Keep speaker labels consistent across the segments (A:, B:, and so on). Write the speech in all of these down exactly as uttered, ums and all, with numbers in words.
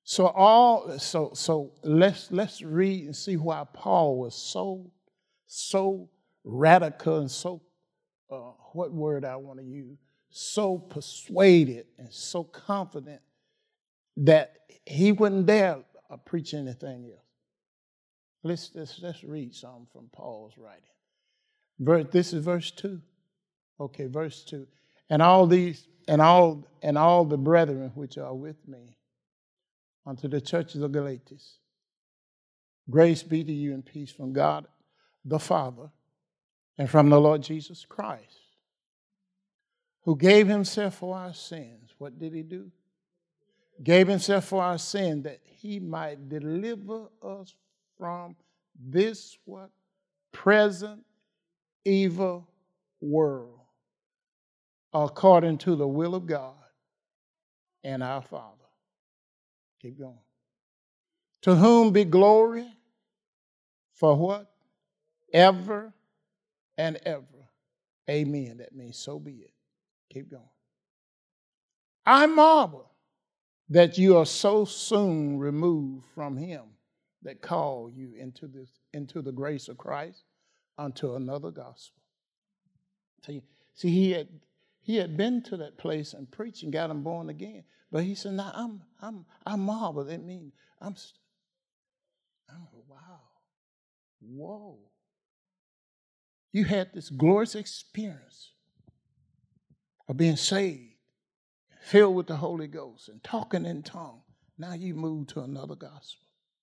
A: So all so so let's let's read and see why Paul was so so radical and so uh, what word I want to use, so persuaded and so confident that he wouldn't dare uh, preach anything else. Let's, let's let's read something from Paul's writing. Verse, this is verse two. Okay, verse two. And all these and all and all the brethren which are with me unto the churches of Galatia, grace be to you and peace from God the Father and from the Lord Jesus Christ, who gave himself for our sins. What did he do? Gave himself for our sin that he might deliver us from this what? Present evil world, according to the will of God and our Father. Keep going. To whom be glory for what? Ever and ever. Amen. That means so be it. Keep going. I marvel that you are so soon removed from him that called you into this into the grace of Christ unto another gospel. See, see he had he had been to that place and preached and got him born again. But he said, now I'm I'm I marvel. That means I'm I'm wow. Whoa. You had this glorious experience of being saved, filled with the Holy Ghost and talking in tongues. Now you move to another gospel.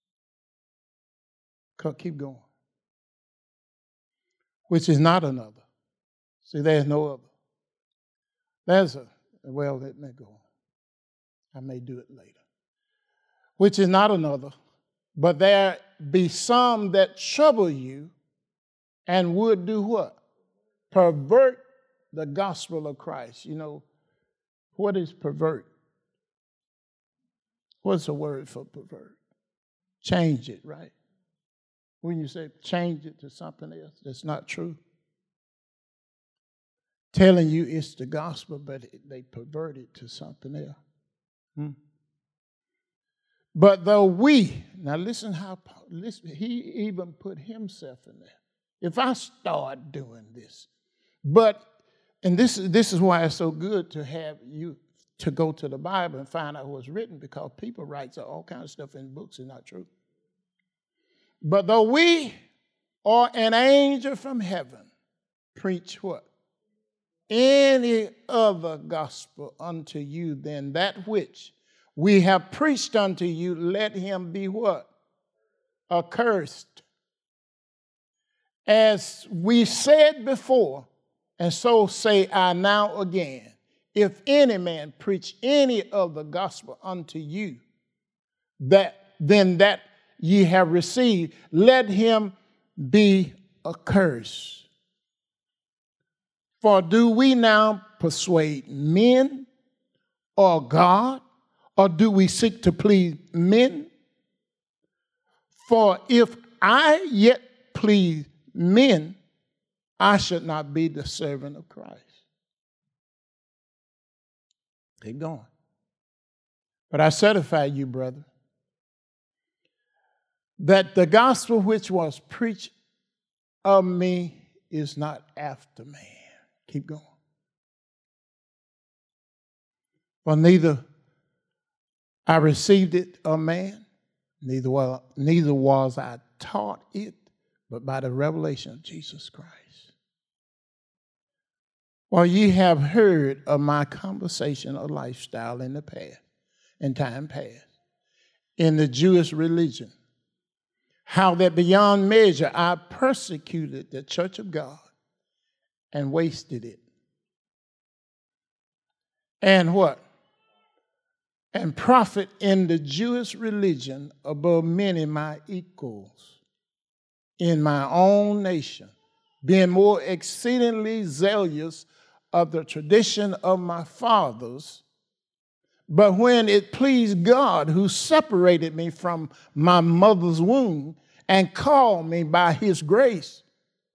A: Keep going. Which is not another. See, there's no other. There's a, well, let me go. I may do it later. Which is not another, but there be some that trouble you and would do what? Pervert the gospel of Christ. You know, what is pervert? What's the word for pervert? Change it, right? When you say change it to something else that's not true. Telling you it's the gospel, but it, they pervert it to something else. Hmm. But though we, now listen how, listen, he even put himself in there. If I start doing this, but, and this, this is why it's so good to have you to go to the Bible and find out what's written, because people write all kinds of stuff in books is not true. But though we or an angel from heaven preach what? Any other gospel unto you than that which we have preached unto you, let him be what? Accursed. As we said before, and so say I now again, if any man preach any other gospel unto you, that then that ye have received, let him be accursed. For do we now persuade men or God, or do we seek to please men? For if I yet please men, I should not be the servant of Christ. Keep going. But I certify you, brother, that the gospel which was preached of me is not after man. Keep going. For neither I received it of man, neither was, neither was I taught it, but by the revelation of Jesus Christ. For ye have heard of my conversation or lifestyle in the past, in time past, in the Jewish religion, how that beyond measure I persecuted the church of God and wasted it. And what? And profit in the Jewish religion above many my equals in my own nation, being more exceedingly zealous of the tradition of my fathers. But when it pleased God, who separated me from my mother's womb and called me by his grace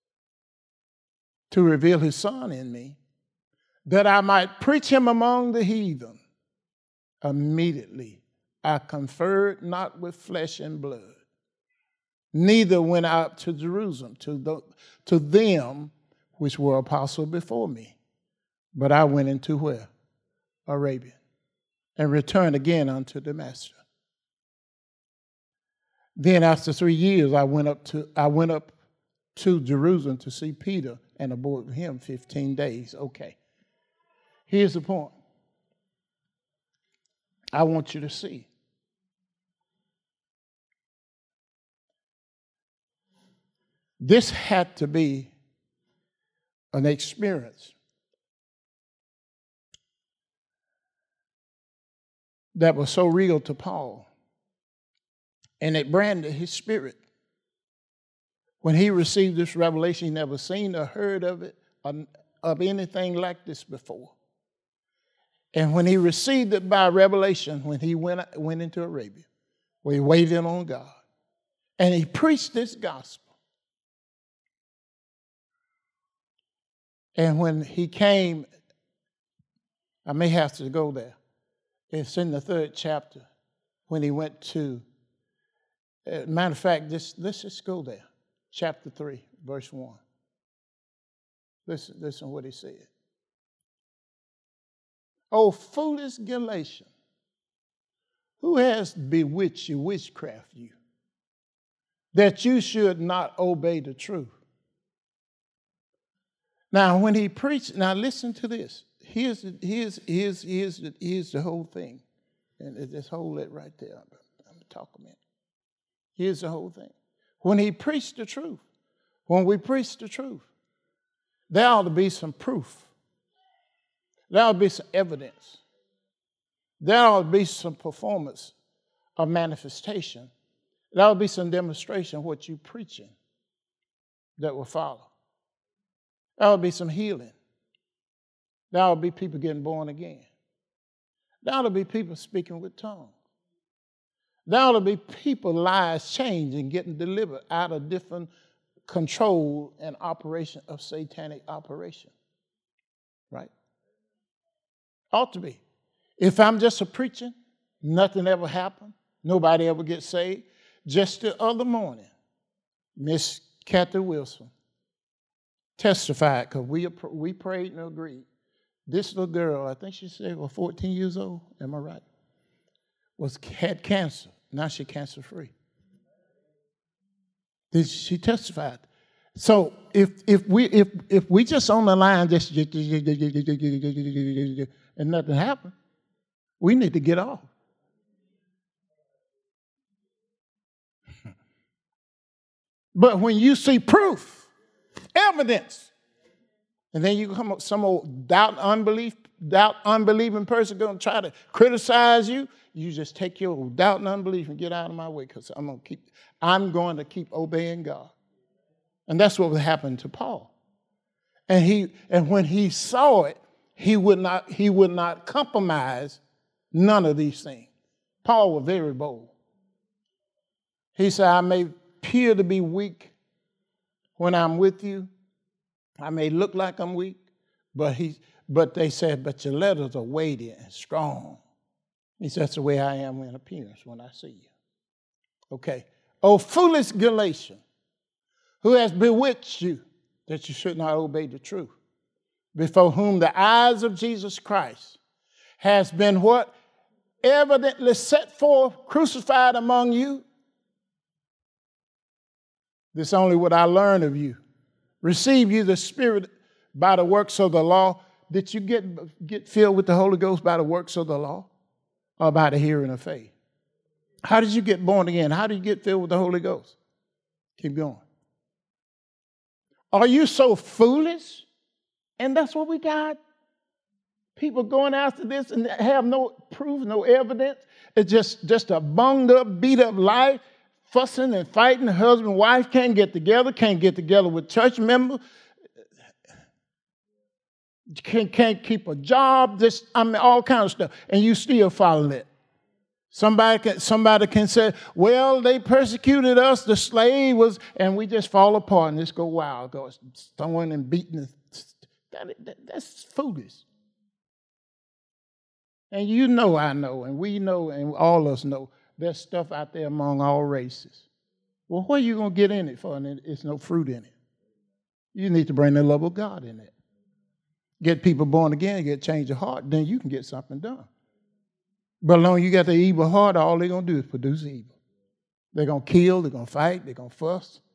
A: to reveal his son in me, that I might preach him among the heathen, immediately I conferred not with flesh and blood, neither went I up to Jerusalem, to, the, to them which were apostles before me. But I went into where? Arabia, and returned again unto Damascus. Then after three years, I went up to I went up to Jerusalem to see Peter and abode with him fifteen days. Okay. Here's the point. I want you to see. This had to be an experience that was so real to Paul, and it branded his spirit. When he received this revelation, he never seen or heard of it, or of anything like this before. And when he received it by revelation, when he went, went into Arabia, where he waited on God, and he preached this gospel. And when he came, I may have to go there. It's in the third chapter when he went to, uh, matter of fact, this, let's just go there. Chapter three, verse one. Listen, listen to what he said. O foolish Galatians, who has bewitched you, witchcraft you, that you should not obey the truth? Now, when he preached, now listen to this. Here's the, here's, here's, here's, the, here's the whole thing. And just hold it right there. I'm going to talk a minute. Here's the whole thing. When he preached the truth, when we preach the truth, there ought to be some proof. There ought to be some evidence. There ought to be some performance or manifestation. There ought to be some demonstration of what you're preaching that will follow. There ought to be some healing. There ought to be people getting born again. There ought to be people speaking with tongues. There ought to be people, lives changing, getting delivered out of different control and operation of satanic operation. Right? Ought to be. If I'm just a preacher, nothing ever happened, nobody ever gets saved. Just the other morning, Miss Kathy Wilson testified, because we, we prayed and agreed. This little girl, I think she said, was fourteen years old, am I right? Was had cancer. Now she's cancer free. She testified. So if if we if if we just on the line just and nothing happened, we need to get off. But when you see proof, evidence, and then you come up some old doubt, unbelief, doubt, unbelieving person going to try to criticize you, you just take your doubt and unbelief and get out of my way, because I'm going to keep, I'm going to keep obeying God. And that's what happened to Paul. And he, and when he saw it, he would not, he would not compromise none of these things. Paul was very bold. He said, I may appear to be weak when I'm with you. I may look like I'm weak, but he, but they said, but your letters are weighty and strong. He said, that's the way I am in appearance when I see you. Okay. O foolish Galatians, who has bewitched you that you should not obey the truth, before whom the eyes of Jesus Christ has been what? Evidently set forth, crucified among you. This is only what I learned of you. Receive you the Spirit by the works of the law. Did you get, get filled with the Holy Ghost by the works of the law or by the hearing of faith? How did you get born again? How did you get filled with the Holy Ghost? Keep going. Are you so foolish? And that's what we got. People going after this and have no proof, no evidence. It's just, just a bunged up, beat up life. Fussing and fighting, husband and wife can't get together, can't get together with church members, can't, can't keep a job, just, I mean, all kinds of stuff, and you still following it. Somebody can, somebody can say, well, they persecuted us, the slave was, and we just fall apart and just go wild, go throwing and beating. That, that, that's foolish. And you know I know, and we know, and all of us know, there's stuff out there among all races. Well, what are you going to get in it for? And it's no fruit in it. You need to bring the love of God in it. Get people born again, get change of heart, then you can get something done. But as long as you got the evil heart, all they're going to do is produce evil. They're going to kill, they're going to fight, they're going to fuss.